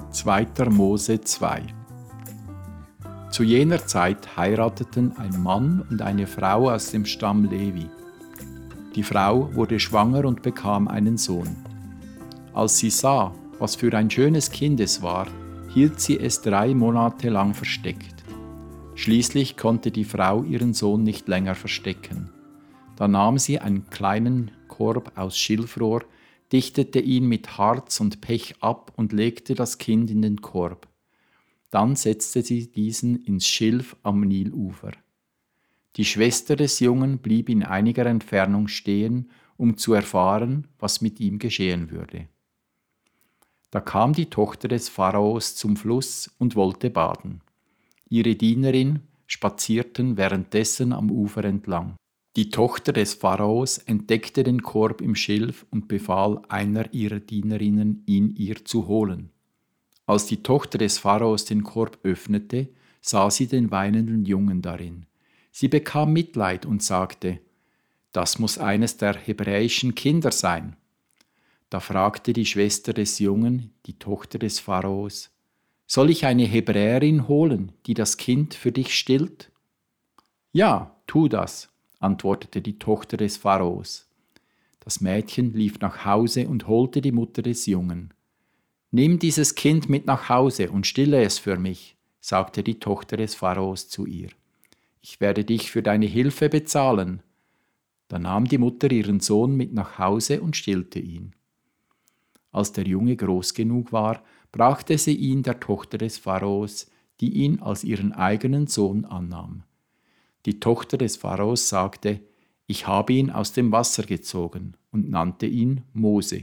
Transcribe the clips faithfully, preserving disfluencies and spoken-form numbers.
zweiter Mose zwei. Zu jener Zeit heirateten ein Mann und eine Frau aus dem Stamm Levi. Die Frau wurde schwanger und bekam einen Sohn. Als sie sah, was für ein schönes Kind es war, hielt sie es drei Monate lang versteckt. Schließlich konnte die Frau ihren Sohn nicht länger verstecken. Da nahm sie einen kleinen Korb aus Schilfrohr, dichtete ihn mit Harz und Pech ab und legte das Kind in den Korb. Dann setzte sie diesen ins Schilf am Nilufer. Die Schwester des Jungen blieb in einiger Entfernung stehen, um zu erfahren, was mit ihm geschehen würde. Da kam die Tochter des Pharaos zum Fluss und wollte baden. Ihre Dienerin spazierten währenddessen am Ufer entlang. Die Tochter des Pharaos entdeckte den Korb im Schilf und befahl einer ihrer Dienerinnen, ihn ihr zu holen. Als die Tochter des Pharaos den Korb öffnete, sah sie den weinenden Jungen darin. Sie bekam Mitleid und sagte: „Das muss eines der hebräischen Kinder sein." Da fragte die Schwester des Jungen, die Tochter des Pharaos: „Soll ich eine Hebräerin holen, die das Kind für dich stillt?" „Ja, tu das", antwortete die Tochter des Pharaos. Das Mädchen lief nach Hause und holte die Mutter des Jungen. „Nimm dieses Kind mit nach Hause und stille es für mich", sagte die Tochter des Pharaos zu ihr. „Ich werde dich für deine Hilfe bezahlen." Da nahm die Mutter ihren Sohn mit nach Hause und stillte ihn. Als der Junge groß genug war, brachte sie ihn der Tochter des Pharaos, die ihn als ihren eigenen Sohn annahm. Die Tochter des Pharaos sagte: „Ich habe ihn aus dem Wasser gezogen", und nannte ihn Mose.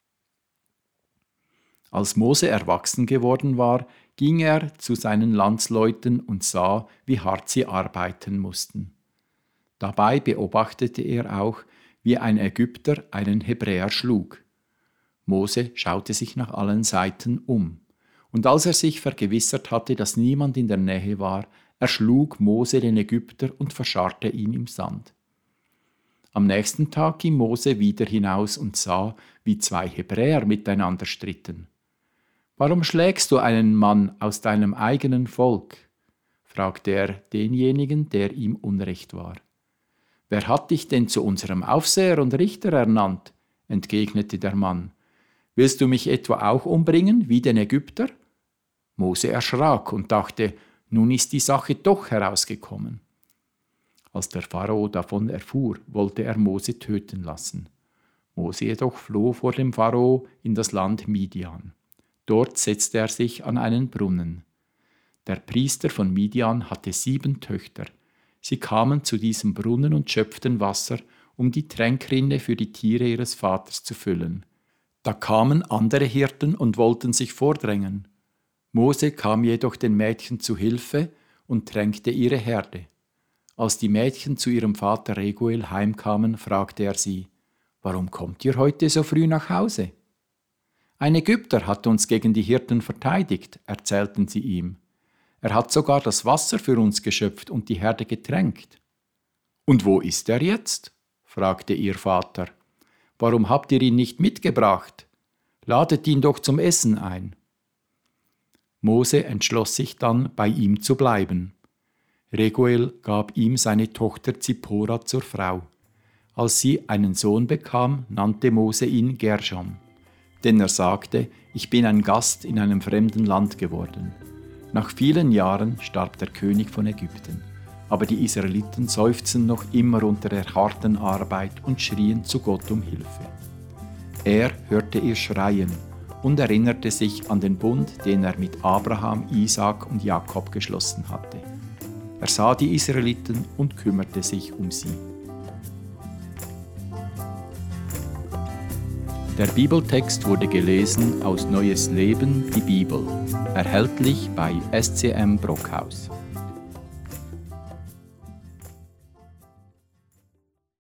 Als Mose erwachsen geworden war, ging er zu seinen Landsleuten und sah, wie hart sie arbeiten mussten. Dabei beobachtete er auch, wie ein Ägypter einen Hebräer schlug. Mose schaute sich nach allen Seiten um, und als er sich vergewissert hatte, dass niemand in der Nähe war, erschlug Mose den Ägypter und verscharrte ihn im Sand. Am nächsten Tag ging Mose wieder hinaus und sah, wie zwei Hebräer miteinander stritten. „Warum schlägst du einen Mann aus deinem eigenen Volk?" fragte er denjenigen, der ihm unrecht war. „Wer hat dich denn zu unserem Aufseher und Richter ernannt?" entgegnete der Mann. „Willst du mich etwa auch umbringen, wie den Ägypter?" Mose erschrak und dachte: Nun ist die Sache doch herausgekommen. Als der Pharao davon erfuhr, wollte er Mose töten lassen. Mose jedoch floh vor dem Pharao in das Land Midian. Dort setzte er sich an einen Brunnen. Der Priester von Midian hatte sieben Töchter. Sie kamen zu diesem Brunnen und schöpften Wasser, um die Tränkrinne für die Tiere ihres Vaters zu füllen. Da kamen andere Hirten und wollten sich vordrängen. Mose kam jedoch den Mädchen zu Hilfe und tränkte ihre Herde. Als die Mädchen zu ihrem Vater Reguel heimkamen, fragte er sie: „Warum kommt ihr heute so früh nach Hause?" „Ein Ägypter hat uns gegen die Hirten verteidigt", erzählten sie ihm. „Er hat sogar das Wasser für uns geschöpft und die Herde getränkt." „Und wo ist er jetzt?" fragte ihr Vater. „Warum habt ihr ihn nicht mitgebracht? Ladet ihn doch zum Essen ein." Mose entschloss sich dann, bei ihm zu bleiben. Reguel gab ihm seine Tochter Zippora zur Frau. Als sie einen Sohn bekam, nannte Mose ihn Gershom. Denn er sagte: „Ich bin ein Gast in einem fremden Land geworden." Nach vielen Jahren starb der König von Ägypten, aber die Israeliten seufzten noch immer unter der harten Arbeit und schrien zu Gott um Hilfe. Er hörte ihr Schreien und erinnerte sich an den Bund, den er mit Abraham, Isaak und Jakob geschlossen hatte. Er sah die Israeliten und kümmerte sich um sie. Der Bibeltext wurde gelesen aus Neues Leben, die Bibel, erhältlich bei S C M Brockhaus.